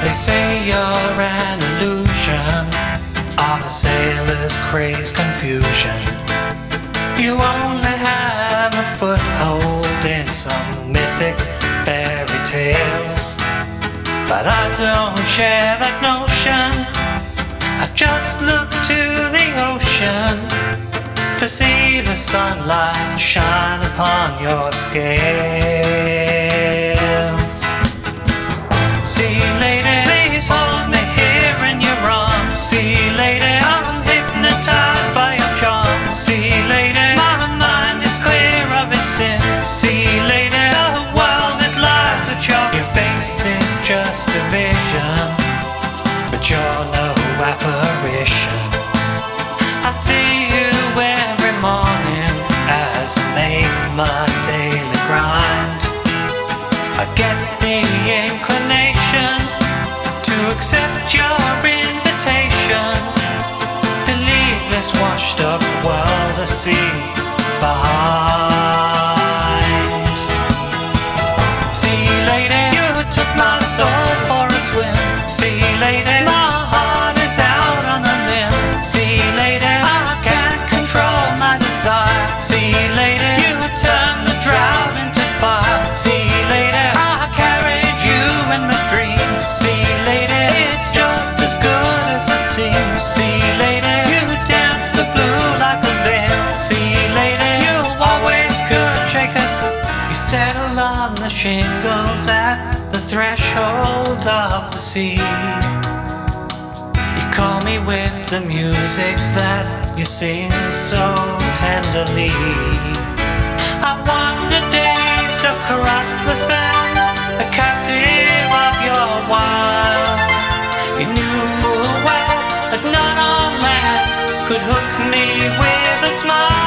They say you're an illusion of a sailor's crazed confusion. You only have a foothold in some mythic fairy tales, but I don't share that notion. I just look to the ocean to see the sunlight shine upon your scales. See you later, please hold me here in your arms. See you later, I'm hypnotized by your charm. See you later, my mind is clear of its sins. See you later, the world it lies at your face is just a vision, but you're no apparition. I see you every morning as I make my daily grind. I get the inclination to accept your invitation to leave this washed up world I see behind. See you later, you took my soul for a swim. See you later, my heart is out on a limb. See you later, I can't control my desire. See you later, you turned the drought into fire. See you later, I carried you in my dreams. See you later, it's just as good as it seems. See you later, you dance the blue like a veil. See you later, you always could shake it. You settle on the shingles at the threshold of the sea. You call me with the music that you sing so tenderly. I wander dazed across the sand, a captive of your wild. You knew full well that none on land could hook me with a smile.